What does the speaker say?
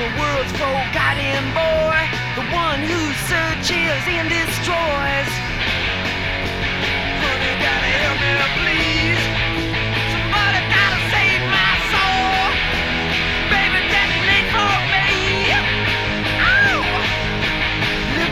world's forgotten boy, the one who searches and destroys.